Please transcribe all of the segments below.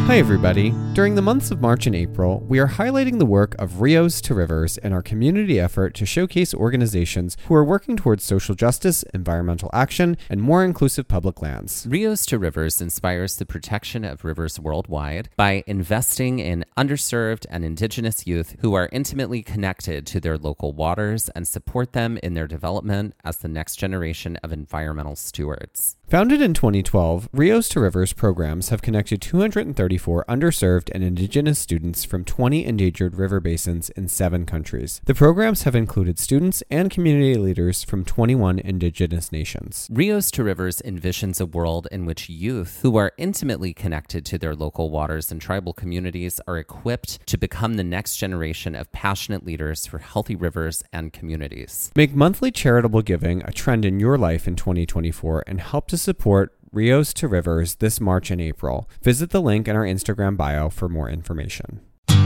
Hi everybody. During the months of March and April, we are highlighting the work of Rios to Rivers in our community effort to showcase organizations who are working towards social justice, environmental action, and more inclusive public lands. Rios to Rivers inspires the protection of rivers worldwide by investing in underserved and indigenous youth who are intimately connected to their local waters and support them in their development as the next generation of environmental stewards. Founded in 2012, Rios to Rivers programs have connected 234 underserved and indigenous students from 20 endangered river basins in 7 countries. The programs have included students and community leaders from 21 indigenous nations. Rios to Rivers envisions a world in which youth who are intimately connected to their local waters and tribal communities are equipped to become the next generation of passionate leaders for healthy rivers and communities. Make monthly charitable giving a trend in your life in 2024 and help to support Rios to Rivers this March and April. Visit the link in our Instagram bio for more information.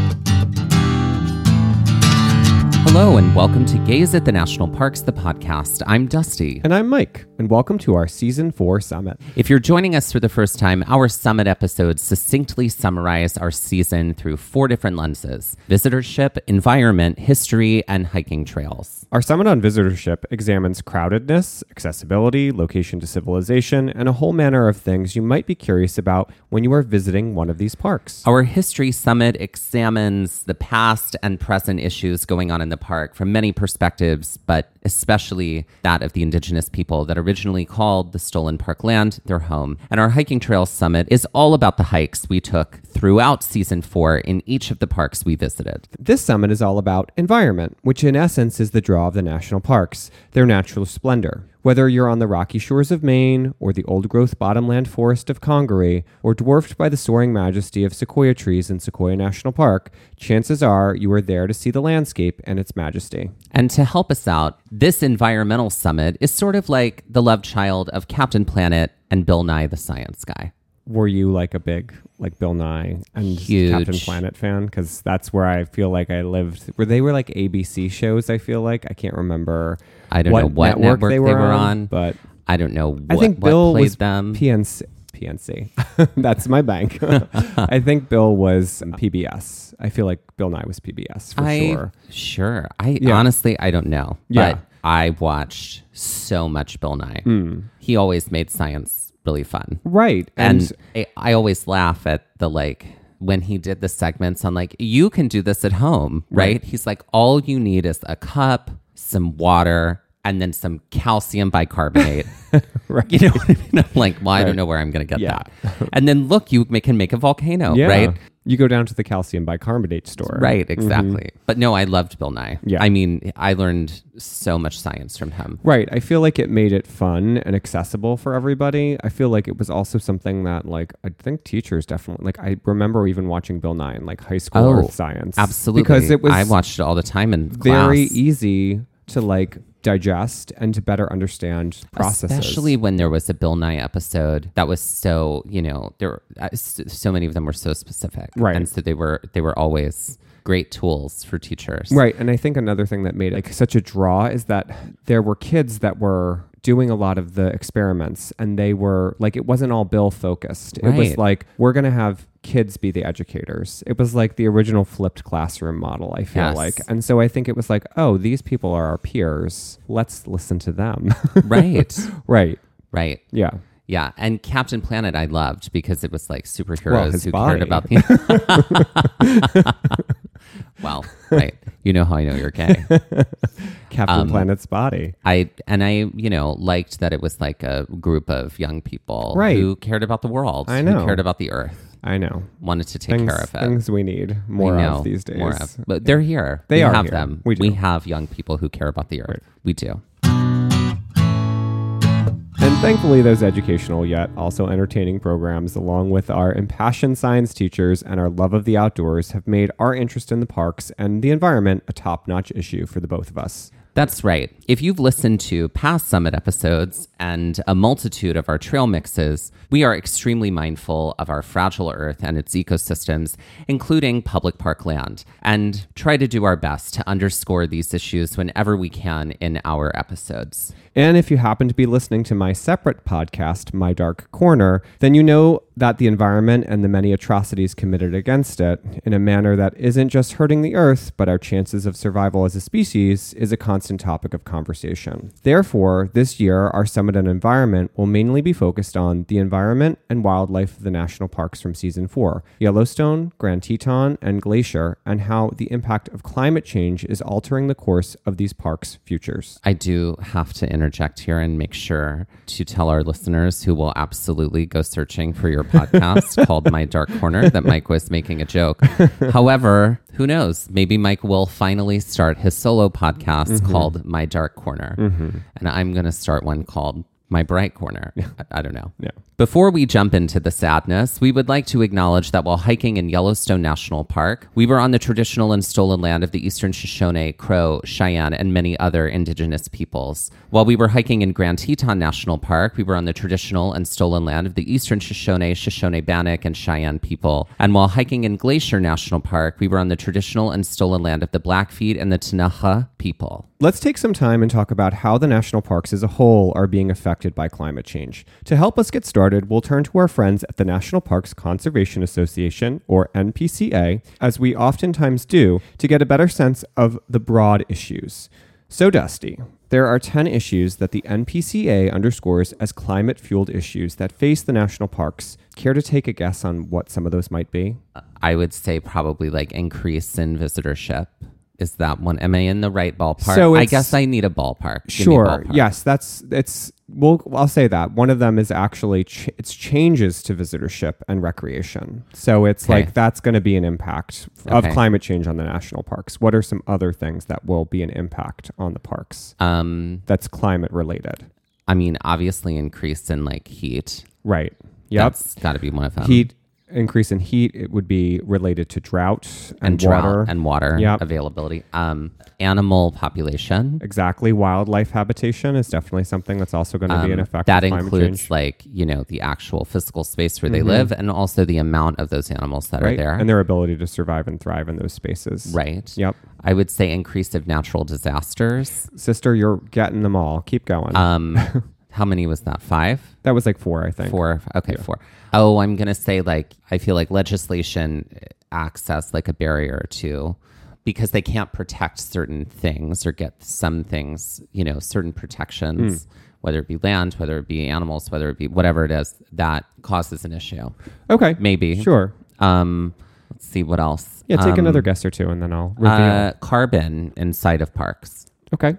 Hello and welcome to Gaze at the National Parks, the podcast. I'm Dusty. And I'm Mike, and welcome to our Season 4 Summit. If you're joining us for the first time, our Summit episodes succinctly summarize our season through 4 different lenses: visitorship, environment, history, and hiking trails. Our Summit on Visitorship examines crowdedness, accessibility, location to civilization, and a whole manner of things you might be curious about when you are visiting one of these parks. Our History Summit examines the past and present issues going on in the park from many perspectives, but especially that of the indigenous people that originally called the stolen parkland their home. And our Hiking Trails Summit is all about the hikes we took throughout Season 4 in each of the parks we visited. This summit is all about environment, which in essence is the draw of the national parks, their natural splendor. Whether you're on the rocky shores of Maine, or the old-growth bottomland forest of Congaree, or dwarfed by the soaring majesty of sequoia trees in Sequoia National Park, chances are you are there to see the landscape and its majesty. And to help us out, this environmental summit is sort of like the love child of Captain Planet and Bill Nye the Science Guy. Were you like a big Bill Nye and Huge Captain Planet fan? Because that's where I feel like I lived. They were like ABC shows, I feel like. I can't remember. I don't know what network they were on, but I don't know I think Bill played was them. PNC. That's my bank. I think Bill was PBS. I feel like Bill Nye was PBS for sure. Sure. Honestly, I don't know. Yeah. But I watched so much Bill Nye. He always made science really fun. Right. And I always laugh at when he did the segments on you can do this at home, right? He's like, all you need is a cup, some water, and then some calcium bicarbonate. Right. You know what I mean? I'm like, well, I don't know where I'm going to get that. And then look, you can make a volcano, right? You go down to the calcium bicarbonate store. Right, exactly. But no, I loved Bill Nye. Yeah. I mean, I learned so much science from him. Right. I feel like it made it fun and accessible for everybody. I feel like it was also something that I think teachers definitely, I remember even watching Bill Nye in high school earth science. Absolutely. Because it was I watched it all the time in very class. Easy to digest and to better understand processes. Especially when there was a Bill Nye episode that was so, there so many of them were so specific. Right. And so they were always great tools for teachers. Right. And I think another thing that made it such a draw is that there were kids that were doing a lot of the experiments, and they were it wasn't all Bill focused. It was we're going to have kids be the educators. It was the original flipped classroom model, I feel like. And so I think it was oh, these people are our peers. Let's listen to them. Right. Right. Yeah. Yeah, and Captain Planet I loved because it was superheroes who body. cared about the... Well, right. You know how I know you're gay. Captain Planet's body. I liked that it was a group of young people who cared about the world. I know. Who cared about the earth. I know. Wanted to take care of it. Things we need more of these days. More of. But they're here. They are have here. them. We do. We have young people who care about the earth. Right. We do. And thankfully, those educational yet also entertaining programs, along with our impassioned science teachers and our love of the outdoors, have made our interest in the parks and the environment a top-notch issue for the both of us. That's right. If you've listened to past Summit episodes and a multitude of our trail mixes, we are extremely mindful of our fragile earth and its ecosystems, including public park land, and try to do our best to underscore these issues whenever we can in our episodes. And if you happen to be listening to my separate podcast, My Dark Corner, then you know that the environment and the many atrocities committed against it in a manner that isn't just hurting the earth, but our chances of survival as a species is a constant topic of conversation. Therefore, this year, our Summit on Environment will mainly be focused on the environment and wildlife of the national parks from Season 4, Yellowstone, Grand Teton, and Glacier, and how the impact of climate change is altering the course of these parks' futures. I do have to interject here and make sure to tell our listeners who will absolutely go searching for your podcast called My Dark Corner that Mike was making a joke. However, who knows? Maybe Mike will finally start his solo podcast called My Dark Corner. And I'm going to start one called My Bright Corner. I don't know. Yeah. Before we jump into the sadness, we would like to acknowledge that while hiking in Yellowstone National Park, we were on the traditional and stolen land of the Eastern Shoshone, Crow, Cheyenne, and many other indigenous peoples. While we were hiking in Grand Teton National Park, we were on the traditional and stolen land of the Eastern Shoshone, Shoshone-Bannock, and Cheyenne people. And while hiking in Glacier National Park, we were on the traditional and stolen land of the Blackfeet and the Ktunaxa people. Let's take some time and talk about how the national parks as a whole are being affected by climate change. To help us get started, we'll turn to our friends at the National Parks Conservation Association, or NPCA, as we oftentimes do, to get a better sense of the broad issues. So, Dusty, there are 10 issues that the NPCA underscores as climate-fueled issues that face the national parks. Care to take a guess on what some of those might be? I would say probably like increase in visitorship. Is that one? Am I in the right ballpark? So I guess I need a ballpark. Sure. Ballpark. Yes, I'll say that. One of them is actually it's changes to visitorship and recreation. So it's like that's going to be an impact of climate change on the national parks. What are some other things that will be an impact on the parks that's climate related? I mean, obviously increase in like heat. Right. Yep. That's got to be one of them. Increase in heat, it would be related to drought and water yep. availability. Animal population. Exactly. Wildlife habitation is definitely something that's also going to be an effect that of climate includes change. like, the actual physical space where they live and also the amount of those animals that are there. And their ability to survive and thrive in those spaces. Right. Yep. I would say increase of natural disasters. Sister, you're getting them all. Keep going. How many was that? 5? That was like 4, I think. 4. Okay, yeah. 4. Oh, I'm going to say I feel like legislation acts as like a barrier to, because they can't protect certain things or get some things, certain protections, whether it be land, whether it be animals, whether it be whatever it is, that causes an issue. Okay. Maybe. Sure. Let's see what else. Yeah, take another guess or two and then I'll reveal. Carbon inside of parks. Okay.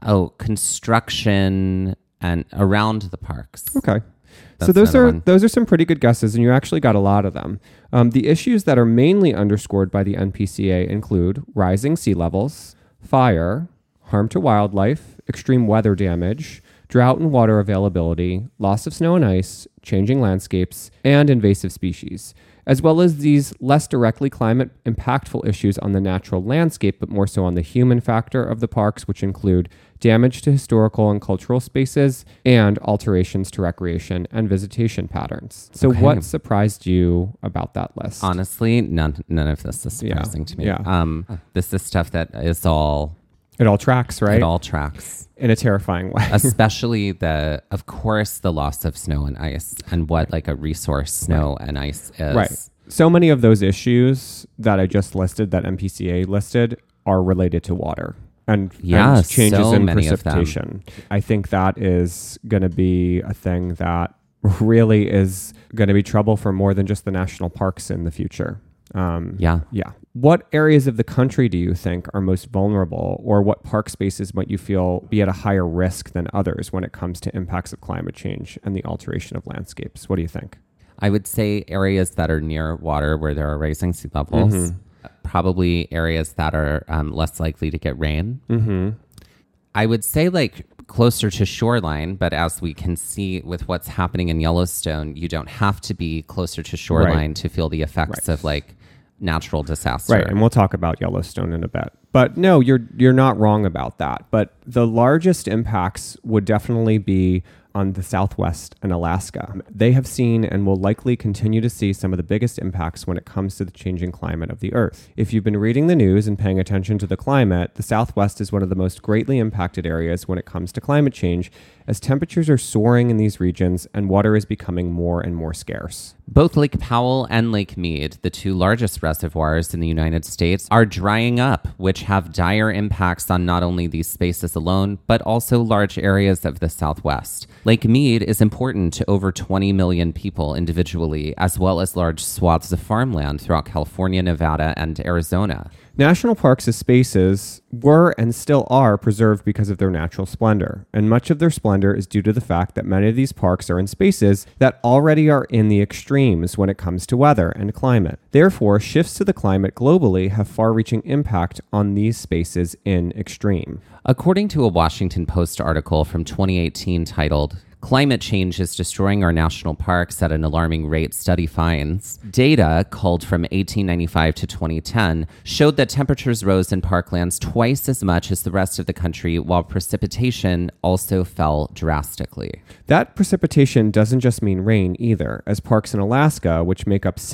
Construction and around the parks. Okay. So those are some pretty good guesses, and you actually got a lot of them. The issues that are mainly underscored by the NPCA include rising sea levels, fire, harm to wildlife, extreme weather damage, drought and water availability, loss of snow and ice, changing landscapes, and invasive species, as well as these less directly climate impactful issues on the natural landscape, but more so on the human factor of the parks, which include damage to historical and cultural spaces and alterations to recreation and visitation patterns. So what surprised you about that list? Honestly, none of this is surprising to me. Yeah. This is stuff that is all... It all tracks, right? It all tracks. In a terrifying way. Especially of course, the loss of snow and ice and what like a resource snow and ice is. Right. So many of those issues that I just listed, that NPCA listed, are related to water and changes in precipitation. I think that is going to be a thing that really is going to be trouble for more than just the national parks in the future. Yeah. What areas of the country do you think are most vulnerable, or what park spaces might you feel be at a higher risk than others when it comes to impacts of climate change and the alteration of landscapes? What do you think? I would say areas that are near water where there are rising sea levels, probably areas that are less likely to get rain. I would say like closer to shoreline, but as we can see with what's happening in Yellowstone, you don't have to be closer to shoreline to feel the effects of like natural disaster. Right, and we'll talk about Yellowstone in a bit. But no, you're not wrong about that. But the largest impacts would definitely be on the Southwest and Alaska. They have seen and will likely continue to see some of the biggest impacts when it comes to the changing climate of the Earth. If you've been reading the news and paying attention to the climate, the Southwest is one of the most greatly impacted areas when it comes to climate change, as temperatures are soaring in these regions and water is becoming more and more scarce. Both Lake Powell and Lake Mead, the two largest reservoirs in the United States, are drying up, which have dire impacts on not only these spaces alone, but also large areas of the Southwest. Lake Mead is important to over 20 million people individually, as well as large swaths of farmland throughout California, Nevada, and Arizona. National parks as spaces were and still are preserved because of their natural splendor, and much of their splendor is due to the fact that many of these parks are in spaces that already are in the extremes when it comes to weather and climate. Therefore, shifts to the climate globally have far-reaching impact on these spaces in extreme. According to a Washington Post article from 2018 titled, "Climate Change is Destroying Our National Parks at an Alarming Rate," study finds, data culled from 1895 to 2010 showed that temperatures rose in parklands twice as much as the rest of the country, while precipitation also fell drastically. That precipitation doesn't just mean rain either, as parks in Alaska, which make up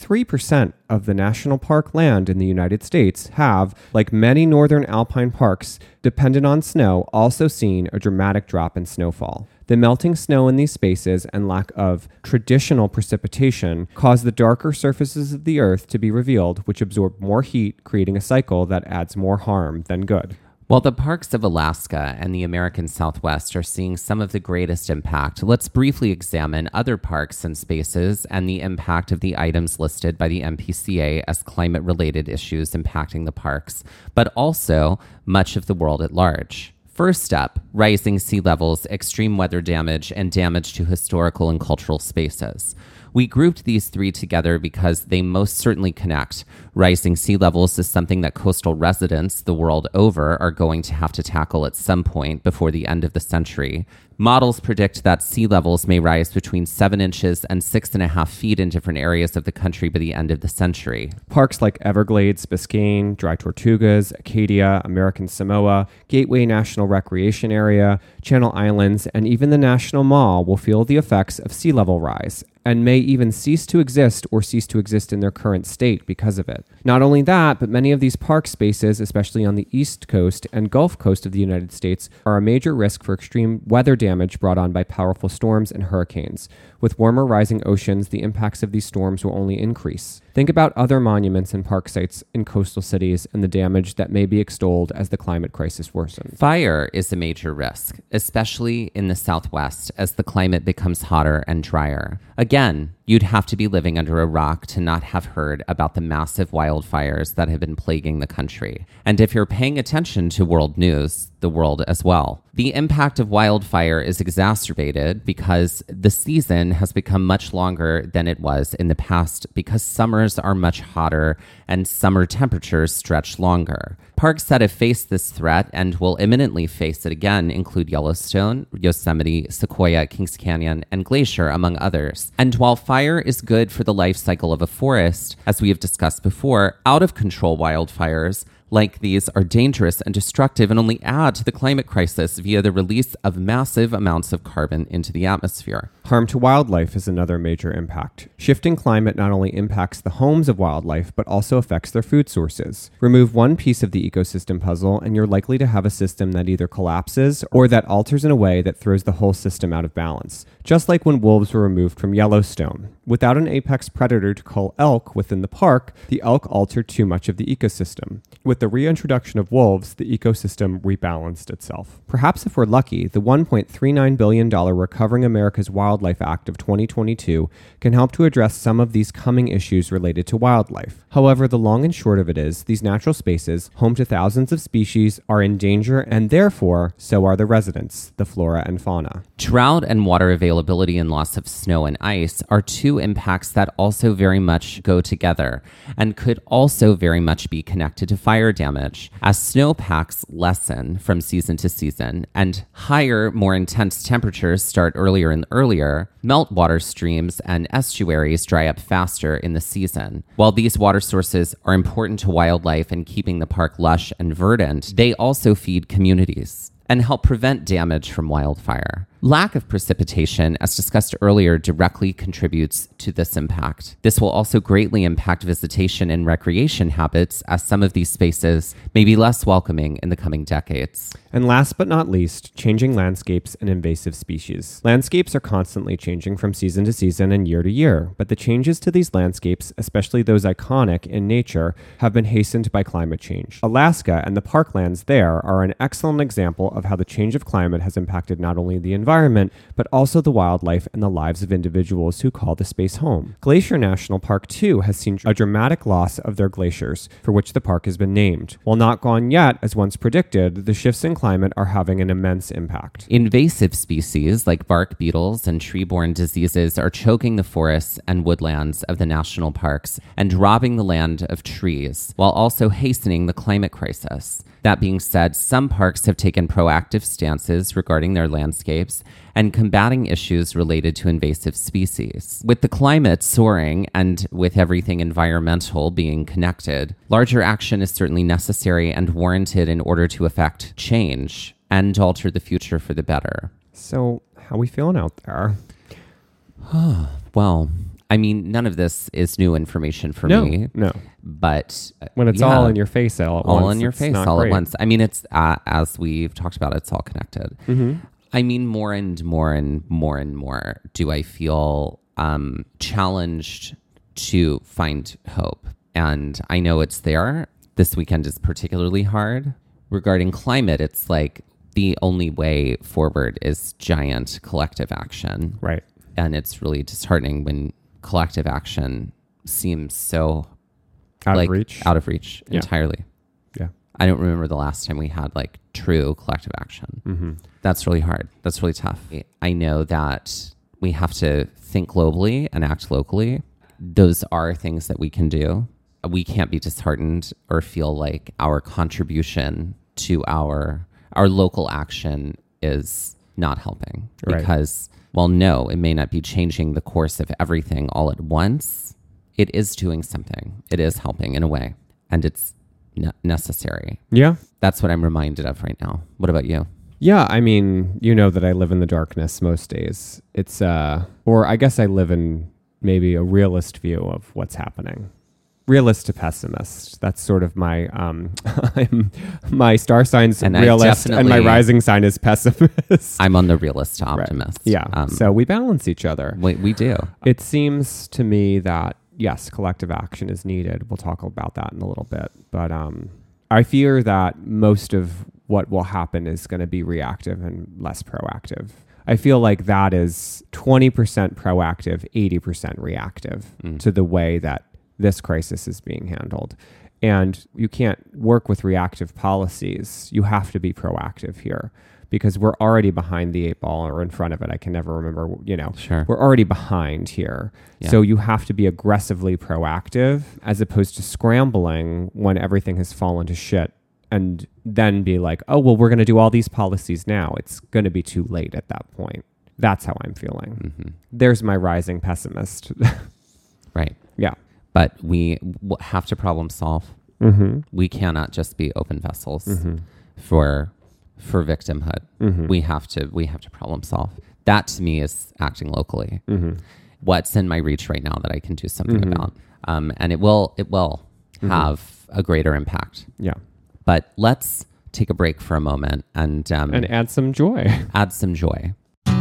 63% of the national park land in the United States, have, like many northern alpine parks dependent on snow, also seen a dramatic drop in snowfall. The melting snow in these spaces and lack of traditional precipitation cause the darker surfaces of the earth to be revealed, which absorb more heat, creating a cycle that adds more harm than good. While the parks of Alaska and the American Southwest are seeing some of the greatest impact, let's briefly examine other parks and spaces and the impact of the items listed by the MPCA as climate-related issues impacting the parks, but also much of the world at large. First up, rising sea levels, extreme weather damage, and damage to historical and cultural spaces. We grouped these three together because they most certainly connect. Rising sea levels is something that coastal residents the world over are going to have to tackle at some point before the end of the century. Models predict that sea levels may rise between 7 inches and 6.5 feet in different areas of the country by the end of the century. Parks like Everglades, Biscayne, Dry Tortugas, Acadia, American Samoa, Gateway National Recreation Area, Channel Islands, and even the National Mall will feel the effects of sea level rise, and may even cease to exist or cease to exist in their current state because of it. Not only that, but many of these park spaces, especially on the East Coast and Gulf Coast of the United States, are a major risk for extreme weather damage brought on by powerful storms and hurricanes. With warmer rising oceans, the impacts of these storms will only increase. Think about other monuments and park sites in coastal cities and the damage that may be extolled as the climate crisis worsens. Fire is a major risk, especially in the Southwest as the climate becomes hotter and drier. Again, you'd have to be living under a rock to not have heard about the massive wildfires that have been plaguing the country. And if you're paying attention to world news, the world as well. The impact of wildfire is exacerbated because the season has become much longer than it was in the past because summers are much hotter and summer temperatures stretch longer. Parks that have faced this threat and will imminently face it again include Yellowstone, Yosemite, Sequoia, Kings Canyon, and Glacier, among others. And while fire is good for the life cycle of a forest, as we have discussed before, out-of-control wildfires like these are dangerous and destructive and only add to the climate crisis via the release of massive amounts of carbon into the atmosphere. Harm to wildlife is another major impact. Shifting climate not only impacts the homes of wildlife, but also affects their food sources. Remove one piece of the ecosystem puzzle, and you're likely to have a system that either collapses or that alters in a way that throws the whole system out of balance. Just like when wolves were removed from Yellowstone. Without an apex predator to cull elk within the park, the elk altered too much of the ecosystem. With the reintroduction of wolves, the ecosystem rebalanced itself. Perhaps if we're lucky, the $1.39 billion Recovering America's Wildlife Act of 2022 can help to address some of these coming issues related to wildlife. However, the long and short of it is, these natural spaces, home to thousands of species, are in danger, and therefore, so are the residents, the flora and fauna. Drought and water availability and loss of snow and ice are two impacts that also very much go together and could also very much be connected to fire damage. As snowpacks lessen from season to season and higher, more intense temperatures start earlier and earlier, meltwater streams and estuaries dry up faster in the season. While these water sources are important to wildlife and keeping the park lush and verdant, they also feed communities and help prevent damage from wildfire. Lack of precipitation, as discussed earlier, directly contributes to this impact. This will also greatly impact visitation and recreation habits, as some of these spaces may be less welcoming in the coming decades. And last but not least, changing landscapes and invasive species. Landscapes are constantly changing from season to season and year to year, but the changes to these landscapes, especially those iconic in nature, have been hastened by climate change. Alaska and the parklands there are an excellent example of how the change of climate has impacted not only the environment, but also the wildlife and the lives of individuals who call the space home. Glacier National Park, too, has seen a dramatic loss of their glaciers, for which the park has been named. While not gone yet, as once predicted, the shifts in climate are having an immense impact. Invasive species like bark beetles and tree-borne diseases are choking the forests and woodlands of the national parks and robbing the land of trees, while also hastening the climate crisis. That being said, some parks have taken proactive stances regarding their landscapes and combating issues related to invasive species. With the climate soaring and with everything environmental being connected, larger action is certainly necessary and warranted in order to effect change and alter the future for the better. So, how we feeling out there? Well, I mean, none of this is new information for me. No. But when it's all in your face all at once. All in your face all at once. I mean, it's, as we've talked about, it's all connected. Mm-hmm. I mean, more and more do I feel challenged to find hope. And I know it's there. This weekend is particularly hard. Regarding climate, it's like the only way forward is giant collective action. Right. And it's really disheartening when collective action seems so out of reach entirely. Yeah. I don't remember the last time we had like true collective action. Mm-hmm. That's really hard. That's really tough. I know that we have to think globally and act locally. Those are things that we can do. We can't be disheartened or feel like our contribution to our local action is not helping. Right. Because, well, no, it may not be changing the course of everything all at once. It is doing something. It is helping in a way. And it's necessary. Yeah. That's what I'm reminded of right now. What about you? Yeah, I mean, you know that I live in the darkness most days. It's, or I guess I live in maybe a realist view of what's happening. Realist to pessimist. That's sort of my, my star sign's and realist and my rising sign is pessimist. I'm on the realist to optimist. Right. Yeah, so we balance each other. We do. It seems to me that, yes, collective action is needed. We'll talk about that in a little bit. But I fear that most of what will happen is going to be reactive and less proactive. I feel like that is 20% proactive, 80% reactive to the way that this crisis is being handled. And you can't work with reactive policies. You have to be proactive here because we're already behind the eight ball or in front of it. I can never remember, Sure. We're already behind here. Yeah. So you have to be aggressively proactive as opposed to scrambling when everything has fallen to shit and then be like, oh, well, we're going to do all these policies now. It's going to be too late at that point. That's how I'm feeling. Mm-hmm. There's my rising pessimist. Right. Yeah. But we have to problem solve. Mm-hmm. We cannot just be open vessels for victimhood. Mm-hmm. We have to problem solve. That to me is acting locally. Mm-hmm. What's in my reach right now that I can do something about, and it will have a greater impact. Yeah. But let's take a break for a moment and add some joy. Add some joy.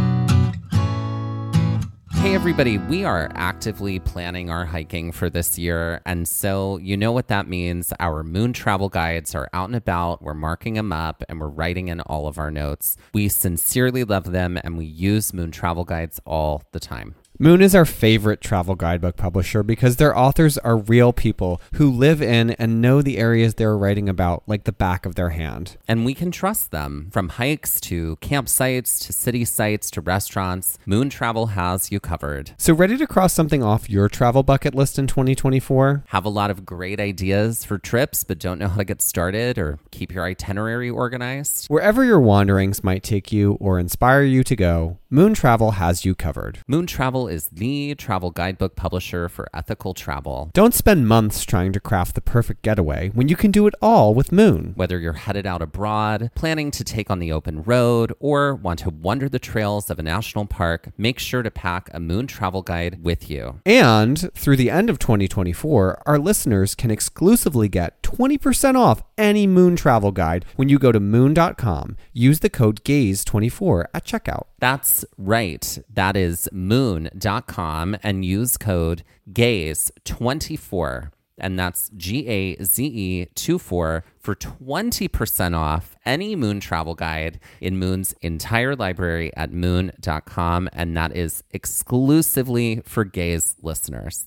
Hey everybody, we are actively planning our hiking for this year, and so you know what that means. Our Moon travel guides are out and about, we're marking them up, and we're writing in all of our notes. We sincerely love them, and we use Moon travel guides all the time. Moon is our favorite travel guidebook publisher because their authors are real people who live in and know the areas they're writing about like the back of their hand. And we can trust them. From hikes to campsites to city sites to restaurants, Moon Travel has you covered. So ready to cross something off your travel bucket list in 2024? Have a lot of great ideas for trips but don't know how to get started or keep your itinerary organized? Wherever your wanderings might take you or inspire you to go, Moon Travel has you covered. Moon Travel is the travel guidebook publisher for ethical travel. Don't spend months trying to craft the perfect getaway when you can do it all with Moon. Whether you're headed out abroad, planning to take on the open road, or want to wander the trails of a national park, make sure to pack a Moon travel guide with you. And through the end of 2024, our listeners can exclusively get 20% off any Moon travel guide when you go to moon.com. Use the code GAZE24 at checkout. That's right. That is moon.com and use code GAZE24. And that's GAZE24 for 20% off any Moon travel guide in Moon's entire library at moon.com. And that is exclusively for Gaze listeners.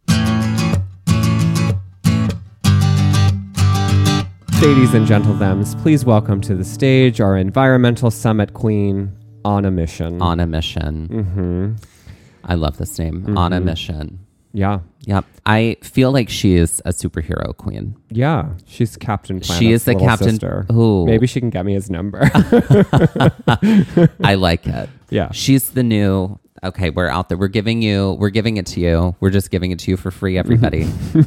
Ladies and gentlethems, please welcome to the stage our environmental summit queen, On a Mission. On a Mission. Mm-hmm. I love this name. Mm-hmm. On a Mission. Yeah. Yep. I feel like she is a superhero queen. Yeah. She's Captain Planet's She is the little captain. sister. Ooh. Maybe she can get me his number. I like it. Yeah. She's the new... Okay, we're out there. We're giving it to you. We're just giving it to you for free, everybody.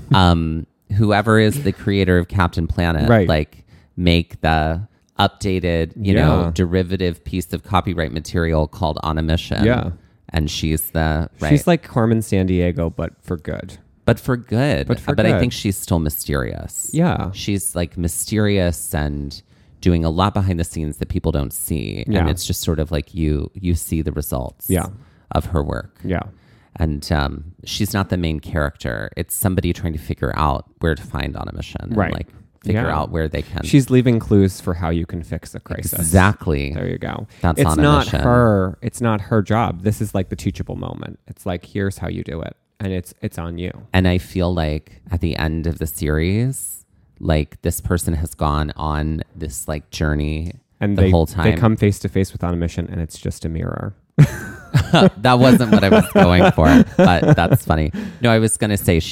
Whoever is the creator of Captain Planet, right. like make the updated, you know, derivative piece of copyright material called On a Mission. Yeah. And she's the right. She's like Carmen Sandiego, but for good. But for good. But I good. think she's still mysterious. Yeah. She's like mysterious and doing a lot behind the scenes that people don't see. Yeah. And it's just sort of like you see the results of her work. Yeah. And she's not the main character. It's somebody trying to figure out where to find On a Mission. Right. And like figure out where they can. She's leaving clues for how you can fix a crisis. Exactly. There you go. That's it's On a not Mission. it's not her job. This is like the teachable moment. It's like, here's how you do it. And it's on you. And I feel like at the end of the series, like this person has gone on this like journey And the whole time. they come face to face with On a Mission and it's just a mirror. That wasn't what I was going for, but that's funny. No, I was going to say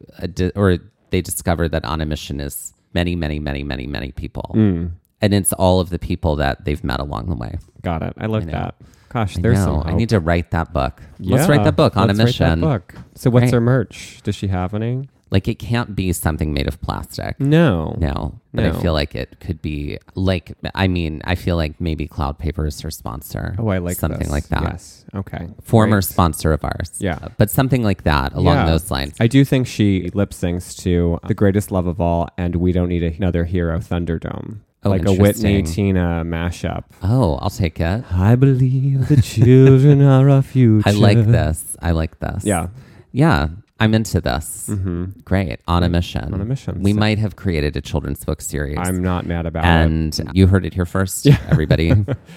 they discovered that On a Mission is many, many, many, many, many people. And it's all of the people that they've met along the way. Got it. I love that. Gosh, I there's know. some hope. I need to write that book. Yeah, Let's write that book, On a let's write Mission. that book. So what's Right. her merch? Does she have any? Like it can't be something made of plastic. No. But No. I feel like it could be like, I feel like maybe Cloud Paper is her sponsor. Oh, I like something this. like that. Yes. Okay. Former Great. sponsor of ours. Yeah. But something like that along Yeah. those lines. I do think she lip syncs to The Greatest Love of All and We Don't Need Another Hero, Thunderdome. Oh, like a Whitney interesting. Tina mashup. Oh, I'll take it. I believe the children are our future. I like this. Yeah. Yeah. I'm into this. Mm-hmm. Great. On a Mission. On a Mission. We So- might have created a children's book series. I'm not mad about and it. you heard it here first, everybody.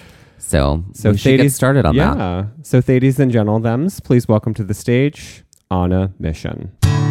So we should get started on that. Yeah. So Thades and Gentlethems, please welcome to the stage On a Mission.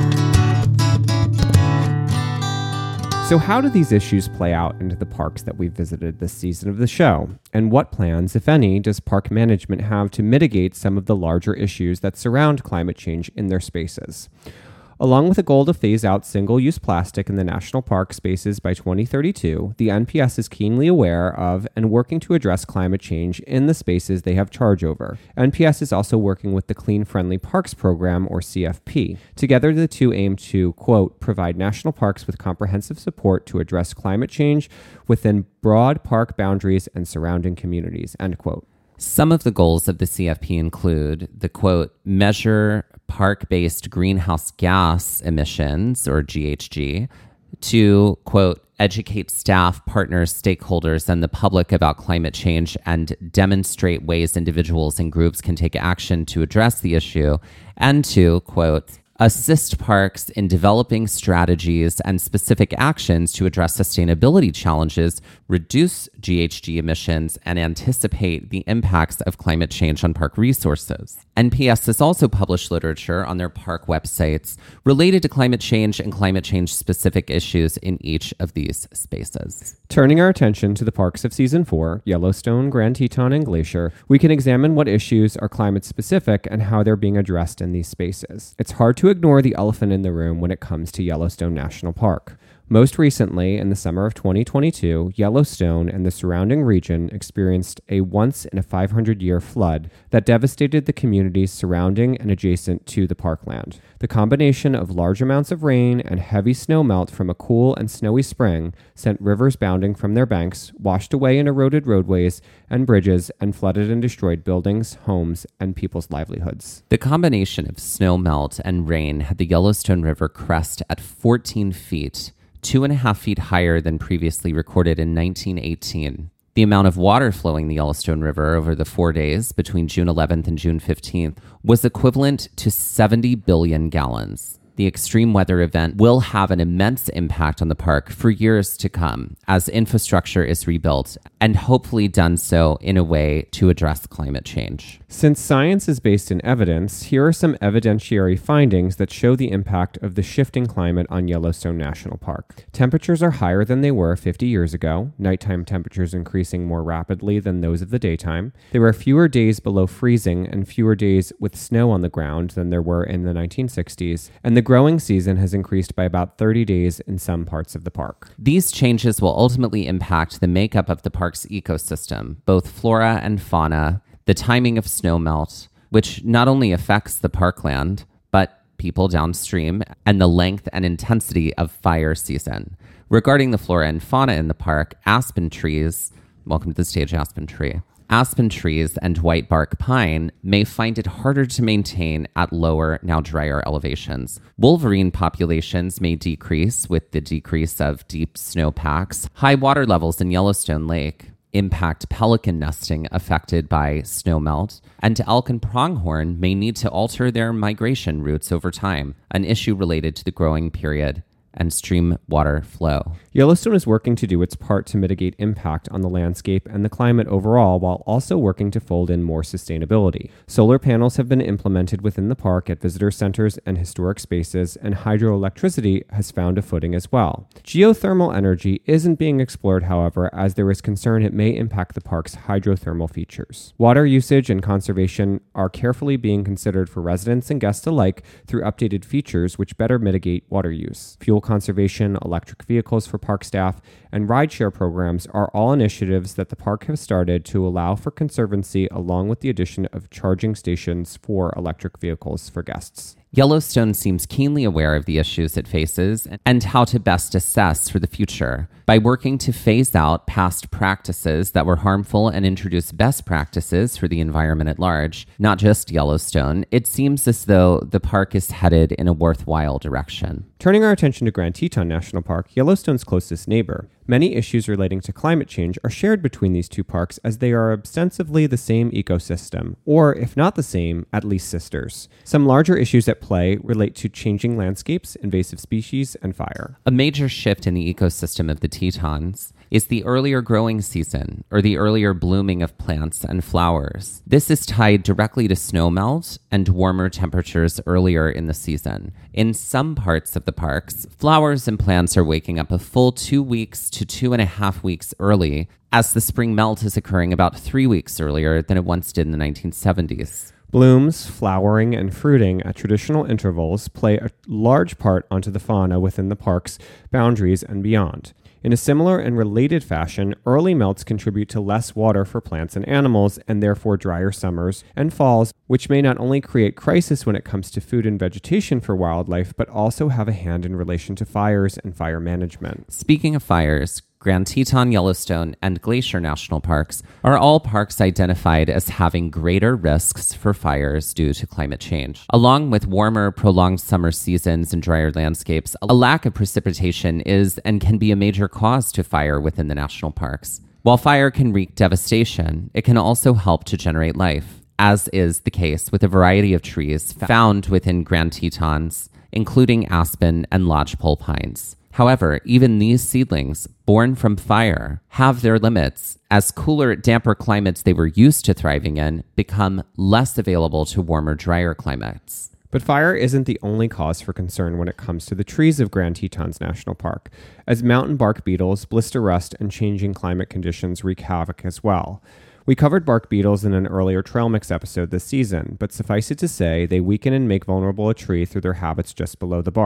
So how do these issues play out into the parks that we've visited this season of the show? And what plans, if any, does park management have to mitigate some of the larger issues that surround climate change in their spaces? Along with a goal to phase out single-use plastic in the national park spaces by 2032, the NPS is keenly aware of and working to address climate change in the spaces they have charge over. NPS is also working with the Clean Friendly Parks Program, or CFP. Together, the two aim to, quote, provide national parks with comprehensive support to address climate change within broad park boundaries and surrounding communities, end quote. Some of the goals of the CFP include the, quote, measure park-based greenhouse gas emissions, or GHG, to, quote, educate staff, partners, stakeholders, and the public about climate change and demonstrate ways individuals and groups can take action to address the issue, and to, quote, assist parks in developing strategies and specific actions to address sustainability challenges, reduce GHG emissions, and anticipate the impacts of climate change on park resources. NPS has also published literature on their park websites related to climate change and climate change specific issues in each of these spaces. Turning our attention to the parks of Season 4, Yellowstone, Grand Teton, and Glacier, we can examine what issues are climate specific and how they're being addressed in these spaces. It's hard to ignore the elephant in the room when it comes to Yellowstone National Park. Most recently, in the summer of 2022, Yellowstone and the surrounding region experienced a once-in-a-500-year flood that devastated the communities surrounding and adjacent to the parkland. The combination of large amounts of rain and heavy snow melt from a cool and snowy spring sent rivers bounding from their banks, washed away and eroded roadways and bridges, and flooded and destroyed buildings, homes, and people's livelihoods. The combination of snow melt and rain had the Yellowstone River crest at 14 feet, 2.5 feet higher than previously recorded in 1918. The amount of water flowing the Yellowstone River over the 4 days between June 11th and June 15th was equivalent to 70 billion gallons. The extreme weather event will have an immense impact on the park for years to come as infrastructure is rebuilt, and hopefully done so in a way to address climate change. Since science is based in evidence, here are some evidentiary findings that show the impact of the shifting climate on Yellowstone National Park. Temperatures are higher than they were 50 years ago, nighttime temperatures increasing more rapidly than those of the daytime. There are fewer days below freezing and fewer days with snow on the ground than there were in the 1960s, and the growing season has increased by about 30 days in some parts of the park. These changes will ultimately impact the makeup of the park's ecosystem, both flora and fauna, the timing of snowmelt, which not only affects the parkland, but people downstream, and the length and intensity of fire season. Regarding the flora and fauna in the park, aspen trees, welcome to the stage, aspen tree. Aspen trees and white bark pine may find it harder to maintain at lower, now drier elevations. Wolverine populations may decrease with the decrease of deep snowpacks. High water levels in Yellowstone Lake impact pelican nesting affected by snowmelt, and elk and pronghorn may need to alter their migration routes over time, an issue related to the growing period and stream water flow. Yellowstone is working to do its part to mitigate impact on the landscape and the climate overall, while also working to fold in more sustainability. Solar panels have been implemented within the park at visitor centers and historic spaces, and hydroelectricity has found a footing as well. Geothermal energy isn't being explored, however, as there is concern it may impact the park's hydrothermal features. Water usage and conservation are carefully being considered for residents and guests alike through updated features which better mitigate water use. Fuel conservation, electric vehicles for park staff, and rideshare programs are all initiatives that the park has started to allow for conservancy, along with the addition of charging stations for electric vehicles for guests. Yellowstone seems keenly aware of the issues it faces and how to best assess for the future. By working to phase out past practices that were harmful and introduce best practices for the environment at large, not just Yellowstone, it seems as though the park is headed in a worthwhile direction. Turning our attention to Grand Teton National Park, Yellowstone's closest neighbor, many issues relating to climate change are shared between these two parks as they are ostensibly the same ecosystem, or if not the same, at least sisters. Some larger issues at play relate to changing landscapes, invasive species, and fire. A major shift in the ecosystem of the Tetons is the earlier growing season, or the earlier blooming of plants and flowers. This is tied directly to snowmelt and warmer temperatures earlier in the season. In some parts of the parks, flowers and plants are waking up a full 2 weeks to 2.5 weeks early, as the spring melt is occurring about 3 weeks earlier than it once did in the 1970s. Blooms, flowering, and fruiting at traditional intervals play a large part onto the fauna within the park's boundaries and beyond. In a similar and related fashion, early melts contribute to less water for plants and animals, and therefore drier summers and falls, which may not only create crisis when it comes to food and vegetation for wildlife, but also have a hand in relation to fires and fire management. Speaking of fires, Grand Teton, Yellowstone, and Glacier National Parks are all parks identified as having greater risks for fires due to climate change. Along with warmer, prolonged summer seasons and drier landscapes, a lack of precipitation is and can be a major cause to fire within the national parks. While fire can wreak devastation, it can also help to generate life, as is the case with a variety of trees found within Grand Tetons, including aspen and lodgepole pines. However, even these seedlings, born from fire, have their limits, as cooler, damper climates they were used to thriving in become less available to warmer, drier climates. But fire isn't the only cause for concern when it comes to the trees of Grand Tetons National Park, as mountain bark beetles, blister rust, and changing climate conditions wreak havoc as well. We covered bark beetles in an earlier Trail Mix episode this season, but suffice it to say, they weaken and make vulnerable a tree through their habits just below the bark.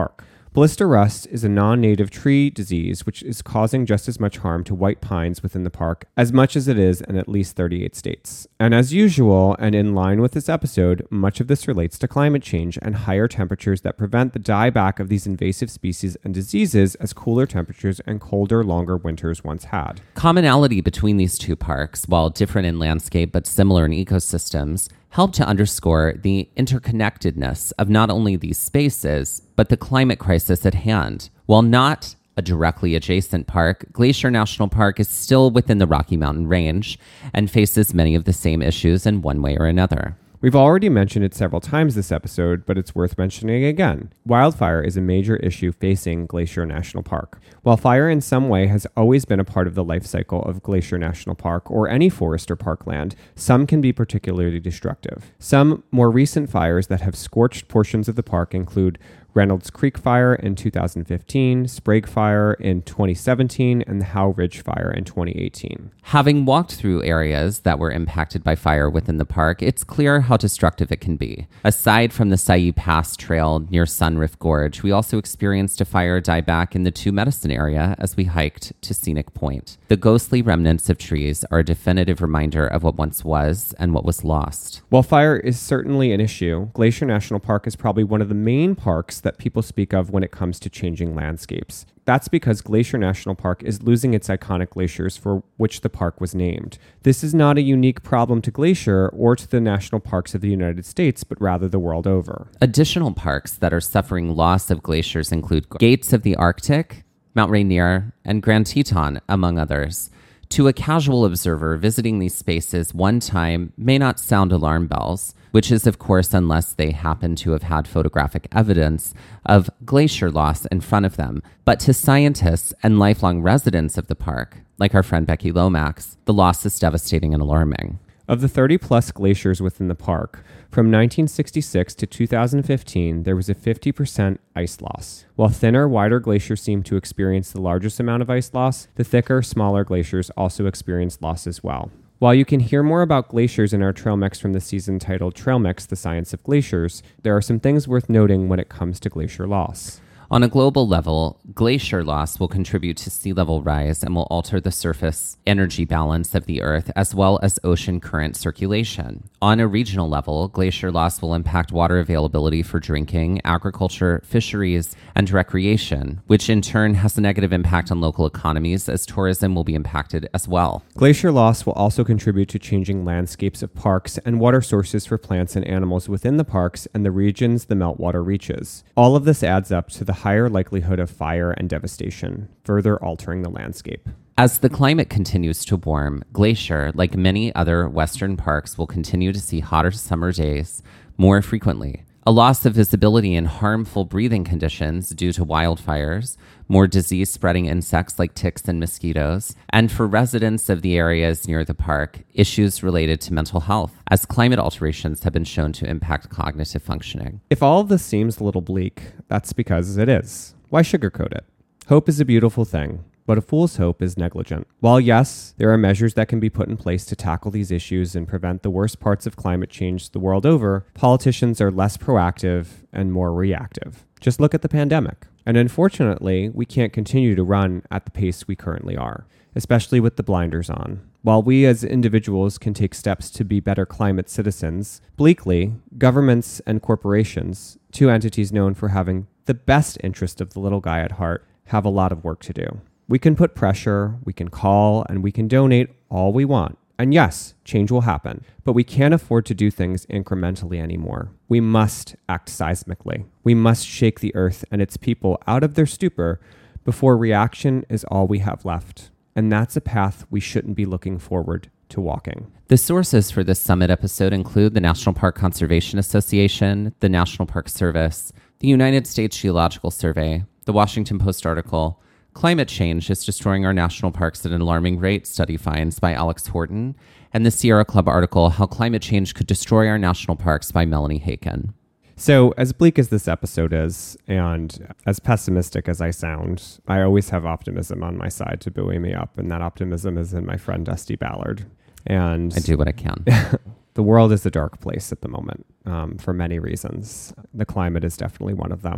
Blister rust is a non-native tree disease which is causing just as much harm to white pines within the park as much as it is in at least 38 states. And as usual, and in line with this episode, much of this relates to climate change and higher temperatures that prevent the dieback of these invasive species and diseases as cooler temperatures and colder, longer winters once had. Commonality between these two parks, while different in landscape but similar in ecosystems, help to underscore the interconnectedness of not only these spaces, but the climate crisis at hand. While not a directly adjacent park, Glacier National Park is still within the Rocky Mountain Range and faces many of the same issues in one way or another. We've already mentioned it several times this episode, but it's worth mentioning again. Wildfire is a major issue facing Glacier National Park. While fire in some way has always been a part of the life cycle of Glacier National Park or any forest or parkland, some can be particularly destructive. Some more recent fires that have scorched portions of the park include Reynolds Creek Fire in 2015, Sprague Fire in 2017, and the Howe Ridge Fire in 2018. Having walked through areas that were impacted by fire within the park, it's clear how destructive it can be. Aside from the Sayee Pass Trail near Sunriff Gorge, we also experienced a fire dieback in the Two Medicine area as we hiked to Scenic Point. The ghostly remnants of trees are a definitive reminder of what once was and what was lost. While fire is certainly an issue, Glacier National Park is probably one of the main parks that people speak of when it comes to changing landscapes. That's because Glacier National Park is losing its iconic glaciers for which the park was named. This is not a unique problem to Glacier or to the national parks of the United States, but rather the world over. Additional parks that are suffering loss of glaciers include Gates of the Arctic, Mount Rainier, and Grand Teton, among others. To a casual observer visiting these spaces one time may not sound alarm bells, which is, of course, unless they happen to have had photographic evidence of glacier loss in front of them. But to scientists and lifelong residents of the park, like our friend Becky Lomax, the loss is devastating and alarming. Of the 30-plus glaciers within the park, from 1966 to 2015, there was a 50% ice loss. While thinner, wider glaciers seem to experience the largest amount of ice loss, the thicker, smaller glaciers also experienced loss as well. While you can hear more about glaciers in our Trail Mix from the season titled Trail Mix: The Science of Glaciers, there are some things worth noting when it comes to glacier loss. On a global level, glacier loss will contribute to sea level rise and will alter the surface energy balance of the Earth as well as ocean current circulation. On a regional level, glacier loss will impact water availability for drinking, agriculture, fisheries, and recreation, which in turn has a negative impact on local economies as tourism will be impacted as well. Glacier loss will also contribute to changing landscapes of parks and water sources for plants and animals within the parks and the regions the meltwater reaches. All of this adds up to the higher likelihood of fire and devastation, further altering the landscape. As the climate continues to warm, Glacier, like many other Western parks, will continue to see hotter summer days more frequently. A loss of visibility and harmful breathing conditions due to wildfires, more disease-spreading insects like ticks and mosquitoes, and for residents of the areas near the park, issues related to mental health, as climate alterations have been shown to impact cognitive functioning. If all of this seems a little bleak, that's because it is. Why sugarcoat it? Hope is a beautiful thing, but a fool's hope is negligent. While yes, there are measures that can be put in place to tackle these issues and prevent the worst parts of climate change the world over, politicians are less proactive and more reactive. Just look at the pandemic. And unfortunately, we can't continue to run at the pace we currently are, especially with the blinders on. While we as individuals can take steps to be better climate citizens, bleakly, governments and corporations, two entities known for having the best interest of the little guy at heart, have a lot of work to do. We can put pressure, we can call, and we can donate all we want. And yes, change will happen, but we can't afford to do things incrementally anymore. We must act seismically. We must shake the earth and its people out of their stupor before reaction is all we have left. And that's a path we shouldn't be looking forward to walking. The sources for this summit episode include the National Park Conservation Association, the National Park Service, the United States Geological Survey, the Washington Post article, Climate Change is Destroying Our National Parks at an Alarming Rate, study finds by Alex Horton, and the Sierra Club article, How Climate Change Could Destroy Our National Parks by Melanie Haken. So as bleak as this episode is, and as pessimistic as I sound, I always have optimism on my side to buoy me up, and that optimism is in my friend Dusty Ballard. And I do what I can. The world is a dark place at the moment, for many reasons. The climate is definitely one of them.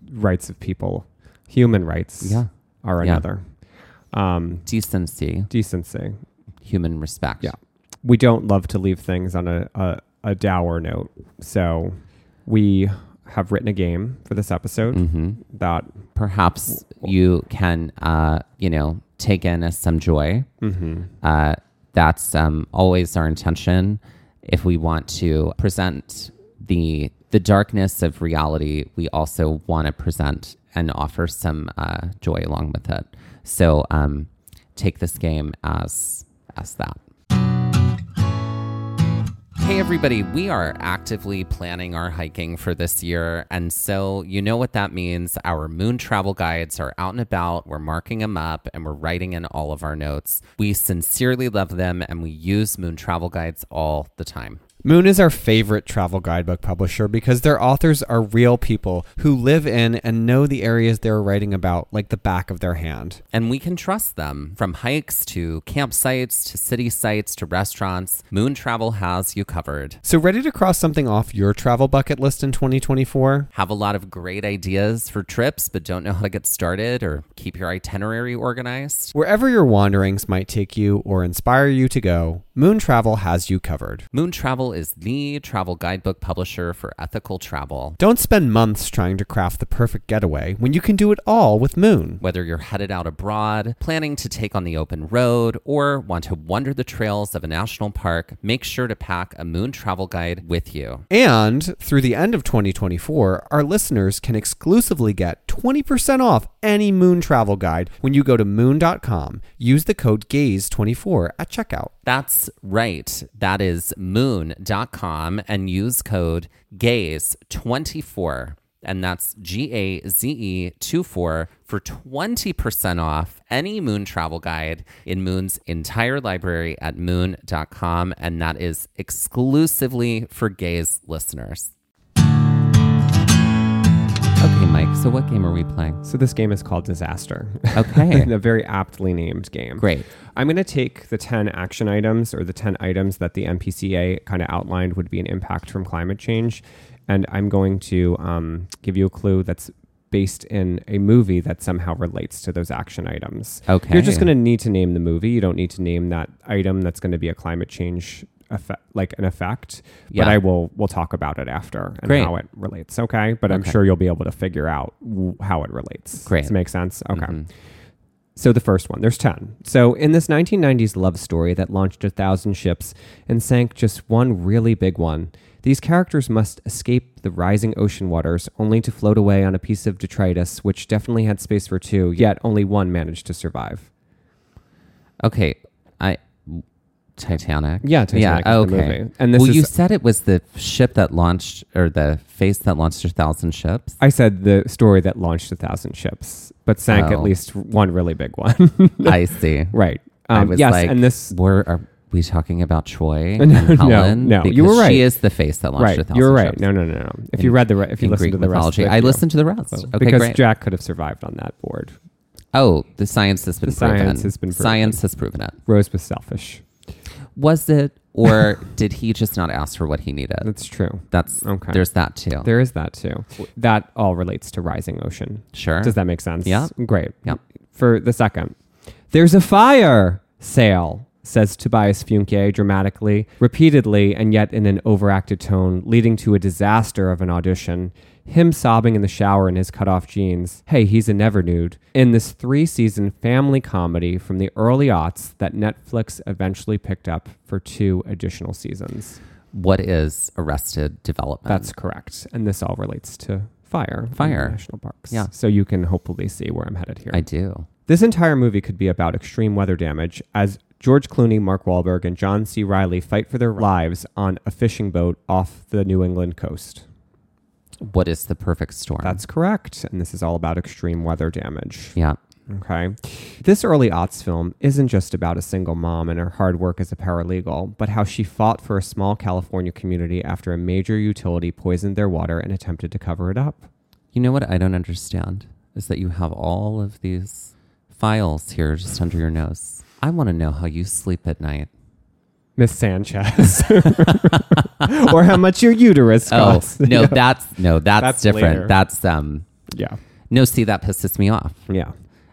rights of people, human rights are another. Decency, human respect. Yeah. We don't love to leave things on a dour note. So we have written a game for this episode that perhaps you can, take in as some joy. That's always our intention. If we want to present the darkness of reality, we also want to present and offer some joy along with it. So take this game as that. Hey everybody, we are actively planning our hiking for this year, and so you know what that means. Our Moon travel guides are out and about, we're marking them up, and we're writing in all of our notes. We sincerely love them, and we use Moon travel guides all the time. Moon is our favorite travel guidebook publisher because their authors are real people who live in and know the areas they're writing about like the back of their hand. And we can trust them. From hikes to campsites to city sites to restaurants, Moon Travel has you covered. So ready to cross something off your travel bucket list in 2024? Have a lot of great ideas for trips but don't know how to get started or keep your itinerary organized? Wherever your wanderings might take you or inspire you to go, Moon Travel has you covered. Moon Travel is the travel guidebook publisher for ethical travel. Don't spend months trying to craft the perfect getaway when you can do it all with Moon. Whether you're headed out abroad, planning to take on the open road, or want to wander the trails of a national park, make sure to pack a Moon travel guide with you. And through the end of 2024, our listeners can exclusively get 20% off any Moon travel guide when you go to moon.com. Use the code GAZE24 at checkout. That's right. That is moon.com and use code GAZE24. And that's GAZE24 for 20% off any Moon travel guide in Moon's entire library at moon.com. And that is exclusively for Gaze listeners. Okay, Mike, so what game are we playing? So this game is called Disaster. Okay. A very aptly named game. Great. I'm going to take the 10 action items or the 10 items that the MPCA kind of outlined would be an impact from climate change. And I'm going to give you a clue that's based in a movie that somehow relates to those action items. Okay. You're just going to need to name the movie. You don't need to name that item that's going to be a climate change effect, like an effect. Yeah. But we'll talk about it after and Great. how it relates. Okay. But I'm Okay. sure you'll be able to figure out how it relates. Great. Does it make sense? Okay. Mhm. So the first one, there's 10. So in this 1990s love story that launched 1,000 ships and sank just one really big one, these characters must escape the rising ocean waters only to float away on a piece of detritus, which definitely had space for two, yet only one managed to survive. Okay. Titanic. Yeah, Titanic is the movie. And this well, is, you said it was the ship that launched, or the face that launched 1,000 ships. I said the story that launched 1,000 ships, but sank at least one really big one. I see. Right. I was yes, like, and this... are we talking about Troy No, and Helen? no, Because you were right. She is the face that launched Right, 1,000 you're right. ships. No. If you read if you listened Greek to the mythology, rest, I listened to the rest. Okay, because great. Jack could have survived on that board. Oh, the science has been proven. Science has been proven. Science has proven it. Rose was selfish. Was it, or did he just not ask for what he needed? That's true. That's Okay. There's that too. There is that too. That all relates to rising ocean. Sure. Does that make sense? Yeah. Great. Yeah. For the second, there's a fire sale, says Tobias Funke dramatically, repeatedly, and yet in an overacted tone, leading to a disaster of an audition. Him sobbing in the shower in his cut-off jeans. Hey, he's a never nude. In this 3-season family comedy from the early aughts that Netflix eventually picked up for 2 additional seasons. What is Arrested Development? That's correct. And this all relates to fire. Fire. In national parks. Yeah. So you can hopefully see where I'm headed here. I do. This entire movie could be about extreme weather damage as George Clooney, Mark Wahlberg, and John C. Reilly fight for their lives on a fishing boat off the New England coast. What is The Perfect Storm? That's correct. And this is all about extreme weather damage. Yeah. Okay. This early aughts film isn't just about a single mom and her hard work as a paralegal, but how she fought for a small California community after a major utility poisoned their water and attempted to cover it up. You know what I don't understand is that you have all of these files here just under your nose. I want to know how you sleep at night. Miss Sanchez. Or how much your uterus costs. Oh, no, Yeah. that's That's different. later. That's Yeah. No, see, that pisses me off. Yeah.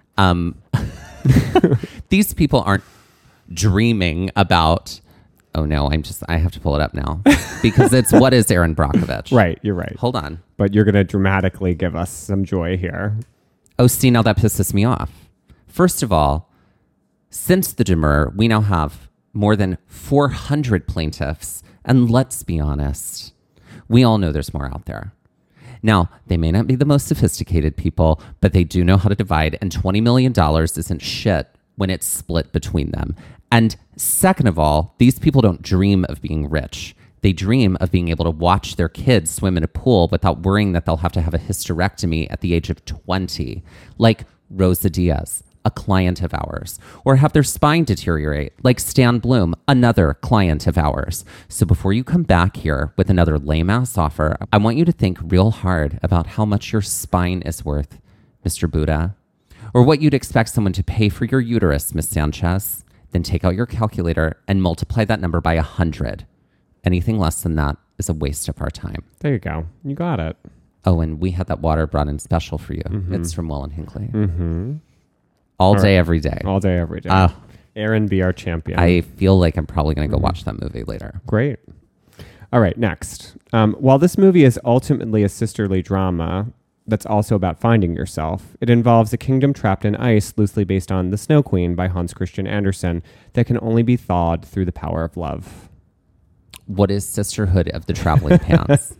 These people aren't dreaming about, oh no, I have to pull it up now because it's what is Erin Brockovich? Right. You're right. Hold on. But you're going to dramatically give us some joy here. Oh, see, now that pisses me off. First of all, since the demur, we now have more than 400 plaintiffs. And let's be honest, we all know there's more out there. Now, they may not be the most sophisticated people, but they do know how to divide, and $20 million isn't shit when it's split between them. And second of all, these people don't dream of being rich. They dream of being able to watch their kids swim in a pool without worrying that they'll have to have a hysterectomy at the age of 20, like Rosa Diaz, a client of ours, or have their spine deteriorate, like Stan Bloom, another client of ours. So before you come back here with another lame-ass offer, I want you to think real hard about how much your spine is worth, Mr. Buddha, or what you'd expect someone to pay for your uterus, Miss Sanchez. Then take out your calculator and multiply that number by 100. Anything less than that is a waste of our time. There you go. You got it. Oh, and we had that water brought in special for you. It's from Well and Hinckley. Mm-hmm. All day, every day. All day, every day. Erin, be our champion. I feel like I'm probably going to go watch that movie later. Great. All right, next. While this movie is ultimately a sisterly drama that's also about finding yourself, it involves a kingdom trapped in ice loosely based on The Snow Queen by Hans Christian Andersen that can only be thawed through the power of love. What is Sisterhood of the Traveling Pants?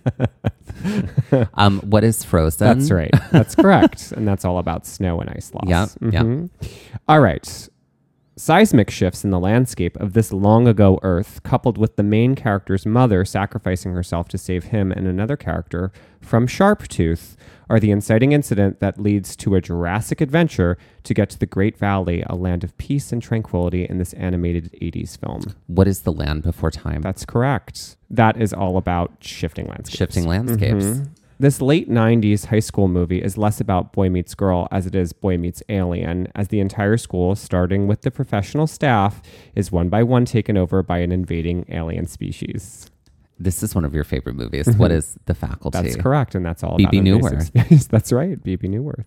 What is Frozen? That's right. That's correct. And that's all about snow and ice loss. Yeah. Mm-hmm. Yeah. All right. Seismic shifts in the landscape of this long ago Earth, coupled with the main character's mother sacrificing herself to save him and another character from Sharptooth, are the inciting incident that leads to a Jurassic adventure to get to the Great Valley, a land of peace and tranquility in this animated 80s film. What is the land before time? That's correct. That is all about shifting landscapes. Shifting landscapes. Mm-hmm. This late 90s high school movie is less about Boy Meets Girl as it is Boy Meets Alien, as the entire school, starting with the professional staff, is one by one taken over by an invading alien species. This is one of your favorite movies. What is The Faculty? That's correct, and that's all B.B. about Newworth. space. That's right, B.B. Newworth.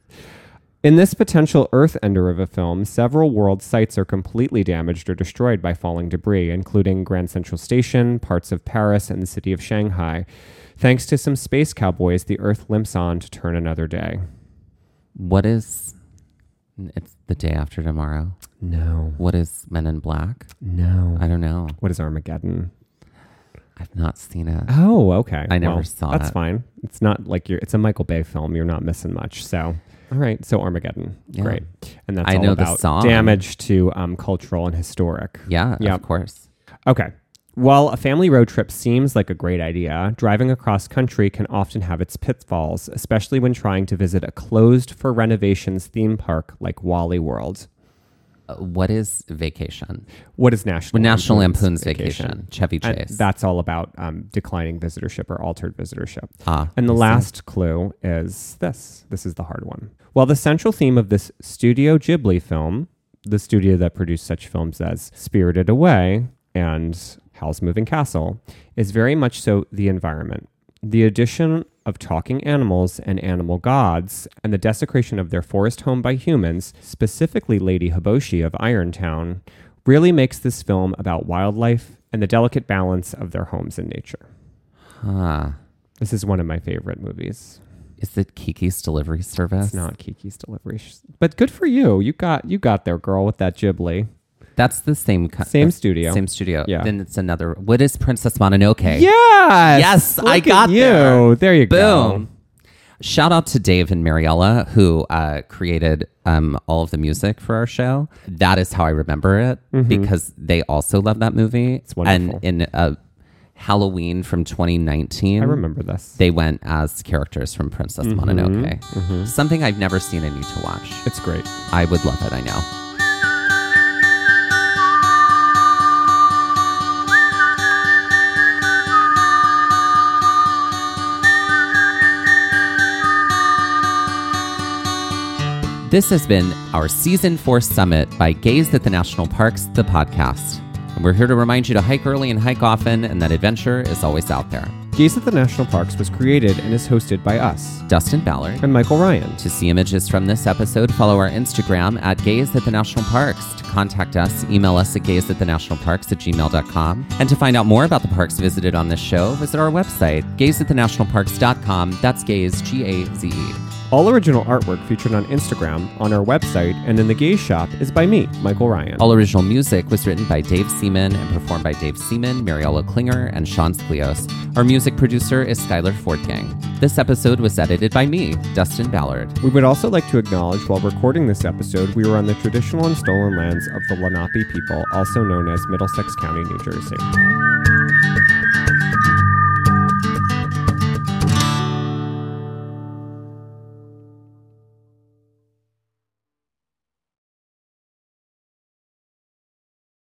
In this potential Earth-ender of a film, several world sites are completely damaged or destroyed by falling debris, including Grand Central Station, parts of Paris, and the city of Shanghai. Thanks to some space cowboys, the Earth limps on to turn another day. What is... It's The Day After Tomorrow? No. What is Men in Black? No. I don't know. What is Armageddon? I've not seen it. Oh, okay. I never saw it. That's fine. It's not like it's a Michael Bay film. You're not missing much. So, all right. So Armageddon. Yeah. Great. And that's I all know about the song. damage to cultural and historic. Yeah, Yep. of course. Okay. While a family road trip seems like a great idea, driving across country can often have its pitfalls, especially when trying to visit a closed for renovations theme park like Wally World. What is Vacation? What is National Lampoon's Vacation? Chevy Chase. And that's all about declining visitorship or altered visitorship. Ah, And the I see. last clue is this. This is the hard one. While the central theme of this Studio Ghibli film, the studio that produced such films as Spirited Away and Howl's Moving Castle, is very much so the environment. The addition of talking animals and animal gods and the desecration of their forest home by humans, specifically Lady Hiboshi of Irontown, really makes this film about wildlife and the delicate balance of their homes in nature. Huh. This is one of my favorite movies. Is it Kiki's Delivery Service? It's not Kiki's Delivery, but good for you. You got there, girl, with that Ghibli. That's the same studio. Same studio. Yeah. Then it's another. What is Princess Mononoke? Yes. Yes, Look I at got you. There you Boom. go. Shout out to Dave and Mariella who created all of the music for our show. That is how I remember it because they also love that movie. It's wonderful. And in Halloween from 2019, I remember this. they went as characters from Princess Mononoke. Something I've never seen and need to watch. It's great. I would love it, I know. This has been our Season 4 Summit by Gaze at the National Parks, the podcast. And we're here to remind you to hike early and hike often, and that adventure is always out there. Gaze at the National Parks was created and is hosted by us, Dustin Ballard, and Michael Ryan. To see images from this episode, follow our Instagram at Gaze at the National Parks. To contact us, email us at gazeatthenationalparks@gmail.com. And to find out more about the parks visited on this show, visit our website, gazeatthenationalparks.com. That's Gaze, G-A-Z-E. All original artwork featured on Instagram, on our website, and in the Gaze Shop is by me, Michael Ryan. All original music was written by Dave Seaman and performed by Dave Seaman, Mariella Klinger, and Sean Sklios. Our music producer is Skylar Fortgang. This episode was edited by me, Dustin Ballard. We would also like to acknowledge while recording this episode, we were on the traditional and stolen lands of the Lenape people, also known as Middlesex County, New Jersey.